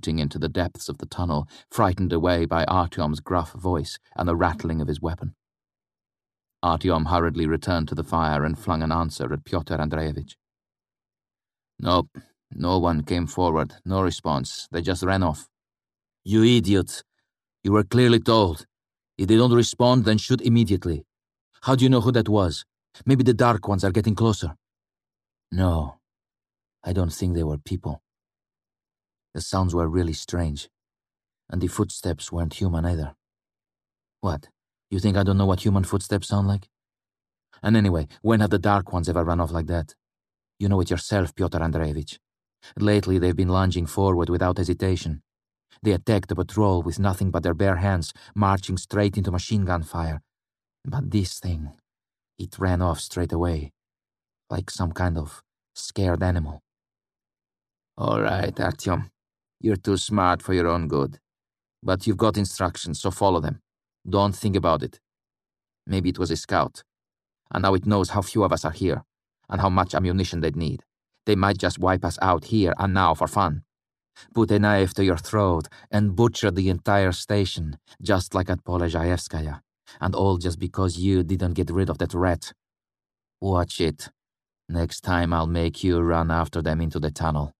into the depths of the tunnel, frightened away by Artyom's gruff voice and the rattling of his weapon. Artyom hurriedly returned to the fire and flung an answer at Pyotr Andreevich. "Nope, no one came forward, no response, they just ran off." "You idiot! You were clearly told. If they don't respond, then shoot immediately. How do you know who that was? Maybe the Dark Ones are getting closer." "No, I don't think they were people. The sounds were really strange, and the footsteps weren't human either." "What, you think I don't know what human footsteps sound like? And anyway, when have the Dark Ones ever run off like that? You know it yourself, Pyotr Andreevich. Lately they've been lunging forward without hesitation. They attacked the patrol with nothing but their bare hands, marching straight into machine gun fire. But this thing, it ran off straight away, like some kind of scared animal." "All right, Artyom. You're too smart for your own good. But you've got instructions, so follow them. Don't think about it. Maybe it was a scout, and now it knows how few of us are here, and how much ammunition they'd need. They might just wipe us out here and now for fun. Put a knife to your throat and butcher the entire station, just like at Polezhaevskaya, and all just because you didn't get rid of that rat. Watch it. Next time I'll make you run after them into the tunnel."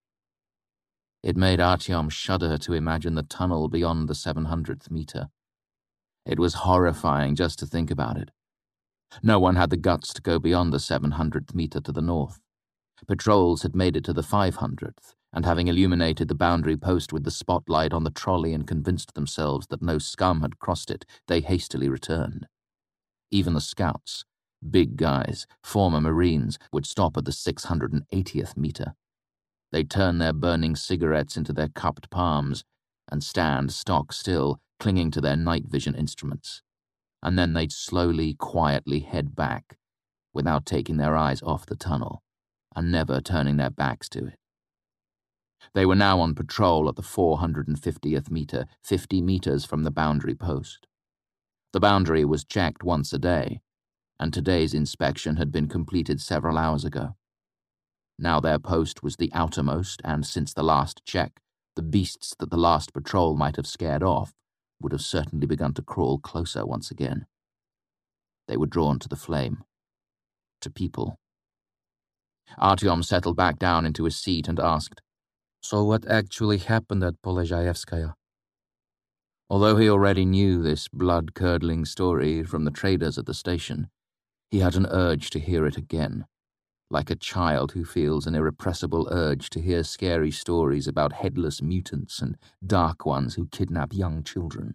It made Artyom shudder to imagine the tunnel beyond the 700th meter. It was horrifying just to think about it. No one had the guts to go beyond the 700th meter to the north. Patrols had made it to the 500th, and having illuminated the boundary post with the spotlight on the trolley and convinced themselves that no scum had crossed it, they hastily returned. Even the scouts, big guys, former Marines, would stop at the 680th meter. They'd turn their burning cigarettes into their cupped palms and stand stock still, clinging to their night vision instruments. And then they'd slowly, quietly head back, without taking their eyes off the tunnel, and never turning their backs to it. They were now on patrol at the 450th meter, 50 meters from the boundary post. The boundary was checked once a day, and today's inspection had been completed several hours ago. Now their post was the outermost, and since the last check, the beasts that the last patrol might have scared off would have certainly begun to crawl closer once again. They were drawn to the flame, to people. Artyom settled back down into his seat and asked, "So what actually happened at Polezhaevskaya?" Although he already knew this blood-curdling story from the traders at the station, he had an urge to hear it again, like a child who feels an irrepressible urge to hear scary stories about headless mutants and dark ones who kidnap young children.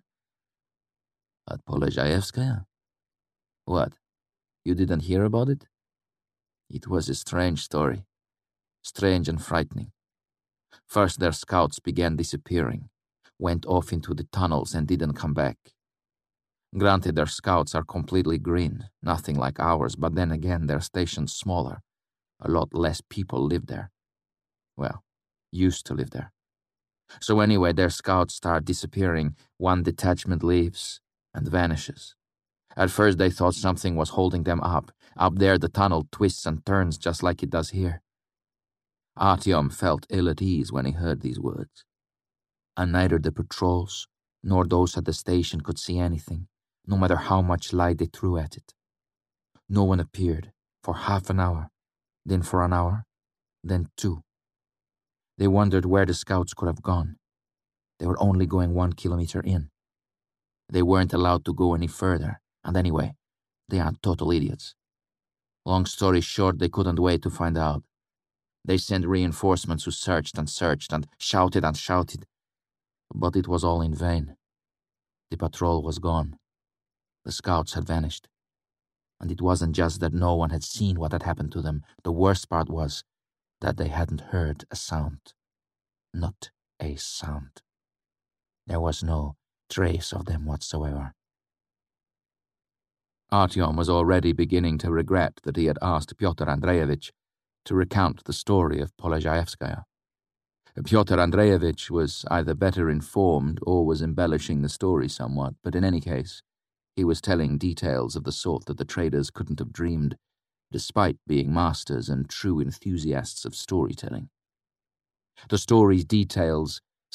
"At Polezhaevskaya? What, you didn't hear about it?" "It was a strange story, strange and frightening. First their scouts began disappearing, went off into the tunnels and didn't come back. Granted, their scouts are completely green, nothing like ours, but then again their station's smaller. A lot less people live there. Well, used to live there. So anyway, their scouts start disappearing. One detachment leaves and vanishes. At first they thought something was holding them up. Up there the tunnel twists and turns just like it does here." Artyom felt ill at ease when he heard these words. And neither the patrols nor those at the station could see anything, no matter how much light they threw at it. No one appeared for half an hour, then for an hour, then 2. They wondered where the scouts could have gone. They were only going 1 kilometer in. They weren't allowed to go any further, and anyway, they aren't total idiots. Long story short, they couldn't wait to find out. They sent reinforcements who searched and searched and shouted, but it was all in vain. The patrol was gone. The scouts had vanished. And it wasn't just that no one had seen what had happened to them. The worst part was that they hadn't heard a sound. Not a sound. There was no trace of them whatsoever. Artyom was already beginning to regret that he had asked Pyotr Andreevich to recount the story of Polezhaevskaya. Pyotr Andreevich was either better informed or was embellishing the story somewhat, but in any case, he was telling details of the sort that the traders couldn't have dreamed, despite being masters and true enthusiasts of storytelling. The story's details